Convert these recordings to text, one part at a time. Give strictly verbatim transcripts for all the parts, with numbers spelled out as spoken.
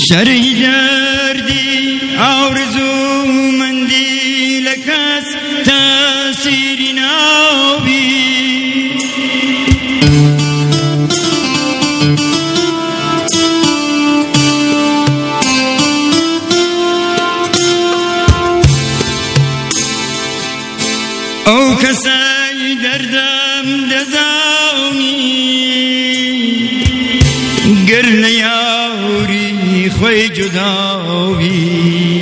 شرح دردی آرزو مندی لکس تأثیری نابی او کسی دردم دزانی گر نیاری خوی جداوی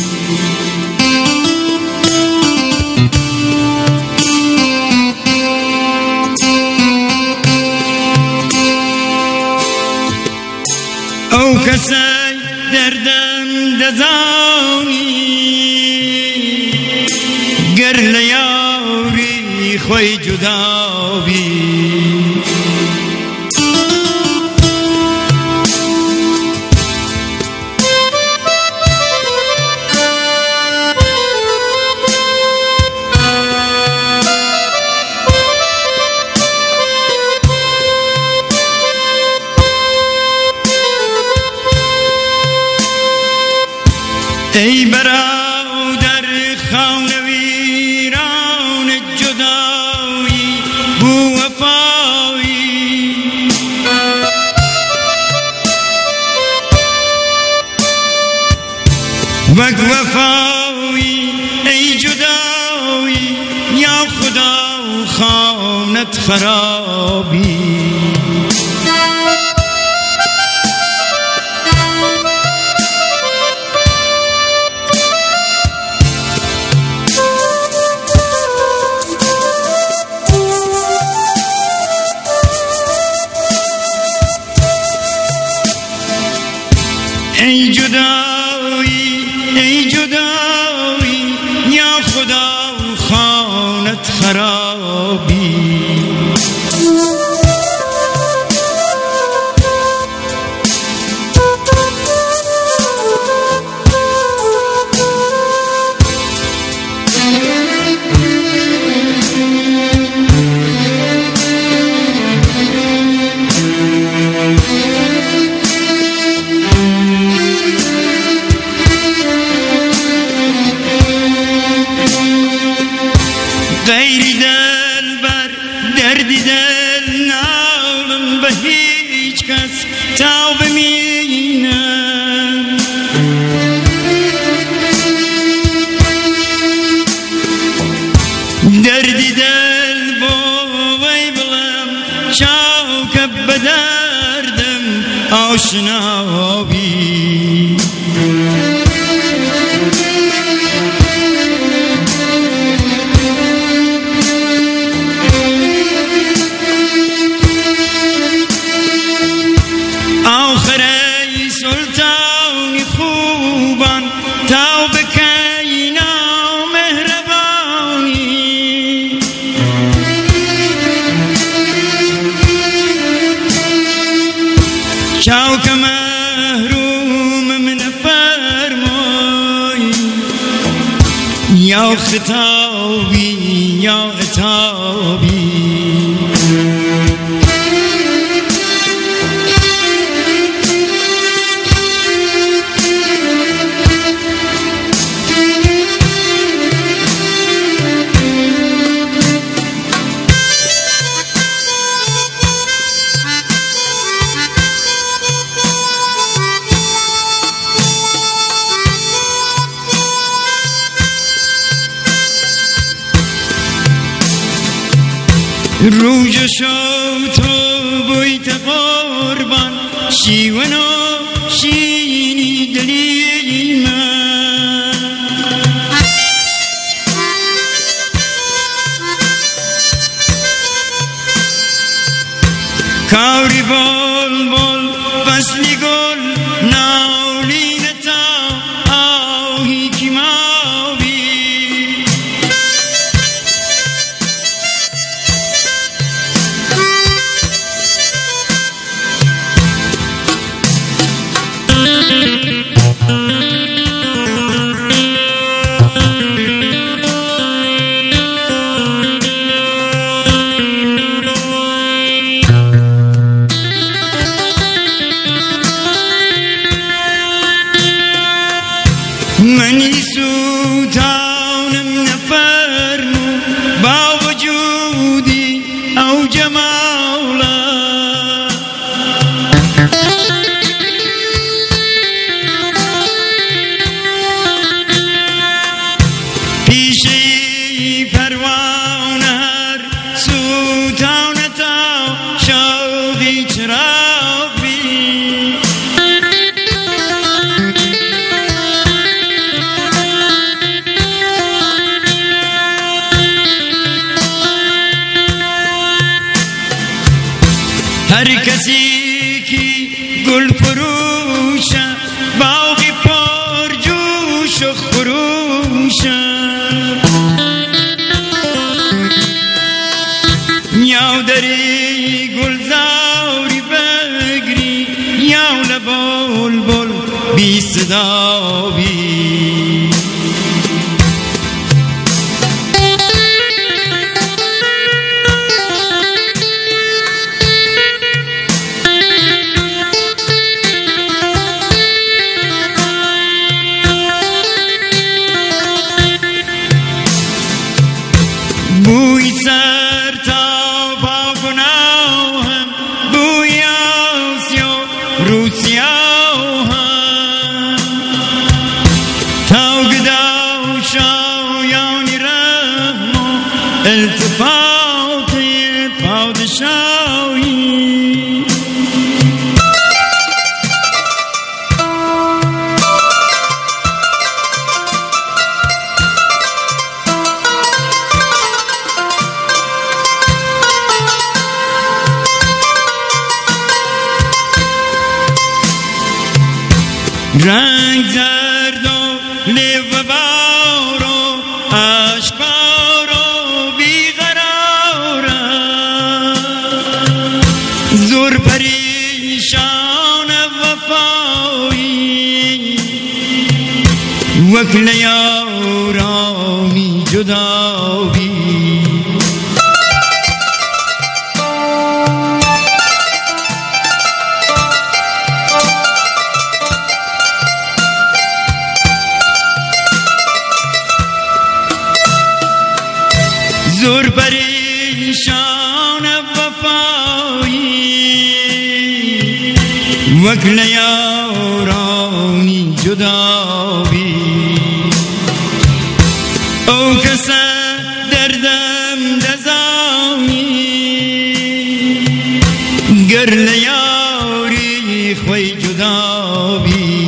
او کسی دردم دزانی گر نیاری خوی جداوی ای برادر خانه ویران جدایی بو وفایی وک وفایی ای جدایی یا خدا خانت خرابی ای جدایی ای جدایی یا خدا خانت خرابی غیری دل بر دردی دل نالم به هیچ کس تا بمینم دردی دل بوی بلم چاک به دردم آشنابی تا بکینا مهربانی چاوک محروم من فرمای یا خطابی یا عتابی روج شو تو بویت قربان شیونو شینی دلی من کاری بول بول فصلی گل ناولین تا آهی کی ماوی هر سوتانتا شوقی چرابی هر کسی کی گل فروشه باغی پر جوش و خروشه یاو دری گل زاری بگری یاو لبول بول بی صدا بی بوی سر تا با گناهم بوی آسیا روسیا هم تا گداو شایانی رحم و التفات پادشاهی رنگ زرد و لیو بار و عشق بار و بیقرارم زور پریشان وفایی وکل یارانی جدا بی زور پریشان وفایی وکل یارانی جدا بی او کس دردم دزانی گر لیاری خوی جدا بی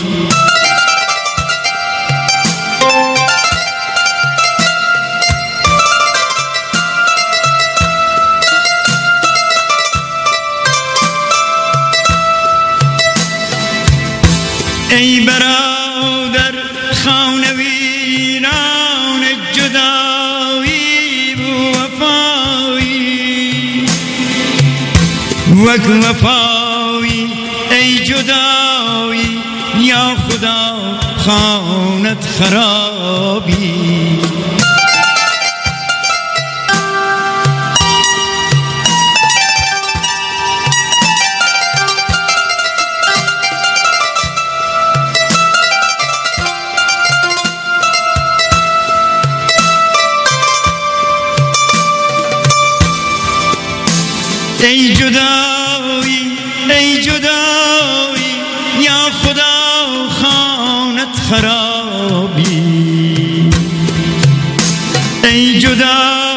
ای برادر خانه ویران جدایی بو وفایی وک وفایی ای جدایی یا خدا خانت خرابی ای جدایی ای جدایی یا خدا خانت خرابی ای جدایی